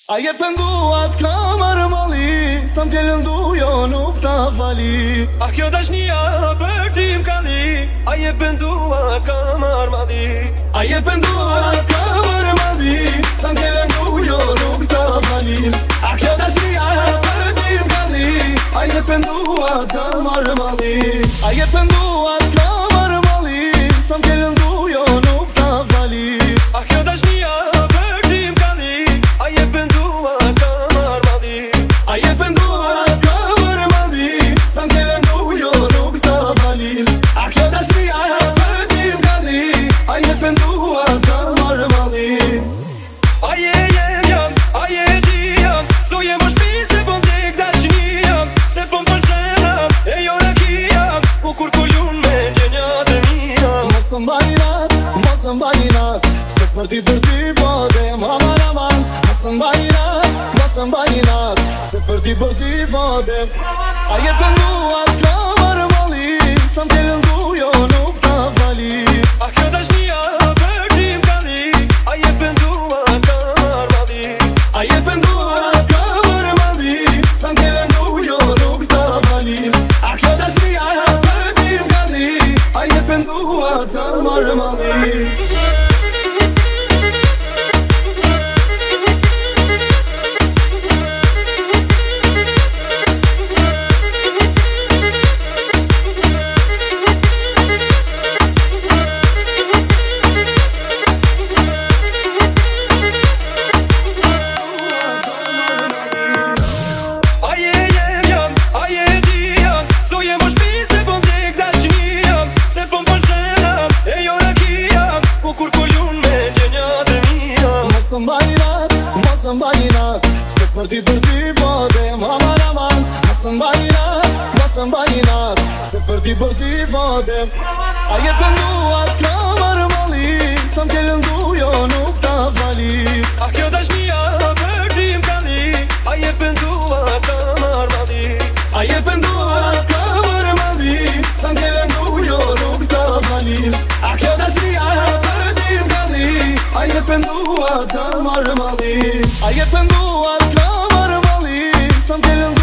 A je penduat ka marë mali, sa m'kellën dujo nuk ta fali. A kjo dashnia për ti m'kalli, a je penduat ka marë mali. A je penduat ka marë mali, sa m'kellën dujo nuk ta fali. A kjo dashnia për ti m'kalli, a je penduat ka marë mali. A je penduat ka marë mali, sa m'kellën dujo nuk ta fali. A kjo dashnia për ti m'kalli, a je penduat ka marë mali. A je penduat ka marë mali, sa m'kellën dujo nuk ta fali. A kjo dashnia për ti m'kalli, a je penduat ka marë mali. A je jam, a je ti jam, thuje më shpit se po m'tek dashnia. Se po m'fol zemra, e jo rakia, u kur kullun me gjenjat e mija. Mos m'bajnat, se për ti po dem aman aman. Mos m'bajnat, se për ti po dem. A je penduat ka marë mali, sa m'kellën dujo nuk ta fali. A kjo dashnia për ti m'kalli, a je penduat ka marë mali. A je penduat ka marë mali, sa m'kellën dujo nuk ta fali. A kjo dashnia për ti m'kalli, a je penduat ka marë mali. Mos m'bajnat, se për ti po dem aman aman. Mos m'bajnat, se për ti po dem. A je penduat ka marë mali, sa m'kellën dujo nuk ta fali. A kjo dashnia për ti m'kalli, a je penduat ka marë mali. A je penduat ka marë mali, sa m'kellën dujo nuk ta fali. A kjo dashnia për ti m'kalli, a je penduat ka marë mali. A je penduat ka marë mali, sa m'kellën